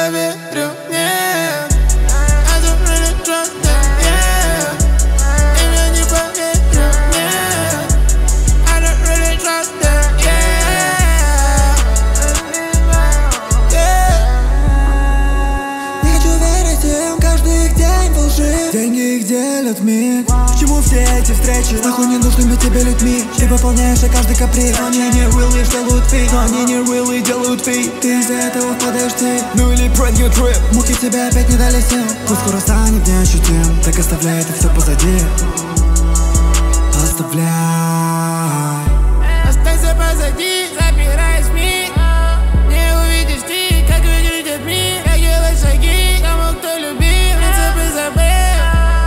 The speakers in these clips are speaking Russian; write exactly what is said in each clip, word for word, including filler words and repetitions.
поверю, нет. I don't really trust them, yeah. Им я не поверю, нет. I don't really trust them, yeah. Не хочу верить им, каждый их день во лжи. Деньги их делят мир. К чему все эти встречи с нахуй ненужными тебе людьми? Ты выполняешь каждый каприз. Но они не really делают фейк, но они не really делают фейк. Ты из-за этого впадаешь в цель. Ну или brand new trip. Муки тебя опять не дали сил. Пусть скоро станет неощутим. Так оставляй это все позади. Оставляй. Останься позади, запираясь в миг. Не увидишь ты, как выглядит мир. Как делать шаги, кому кто любил, принципы забыл.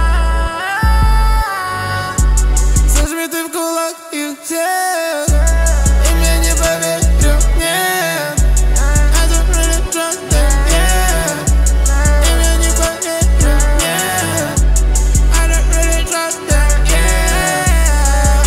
Сожми ты в кулак их всех. Им я не поверю, нет. I don't really trust them, yeah. Им я не поверю, нет. I don't really trust them, yeah.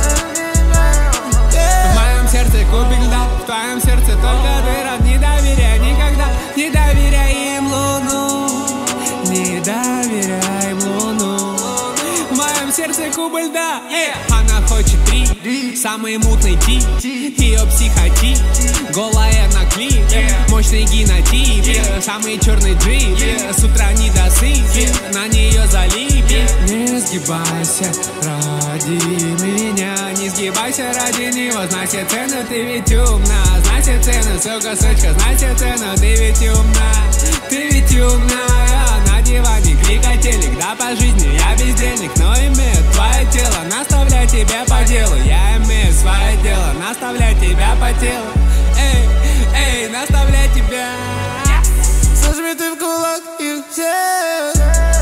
В моем сердце кубик льда, в твоем сердце только дыра. Не доверяй никогда, не доверяй им луну. Не доверяй им луну. В моем сердце кубик льда, эй. Она хочет три, самый мутный тип. Ее психотип, голая на клипе. Мощный генотип, самый черный джип. С утра не досыпь, на нее залипи. Не сгибайся ради меня, не сгибайся ради него. Знай все цены, ты ведь умна. Знай все цены, сука, сучка, знай все цены, ты ведь умна. Ты ведь умная. На диване кликай телек, да по жизни я бездельник. Но имею твое тело, наставляй тебя по делу. Я имею свое дело, наставляй тебя по телу. Эй, эй, наставляй тебя. Сожми ты в кулак их всех.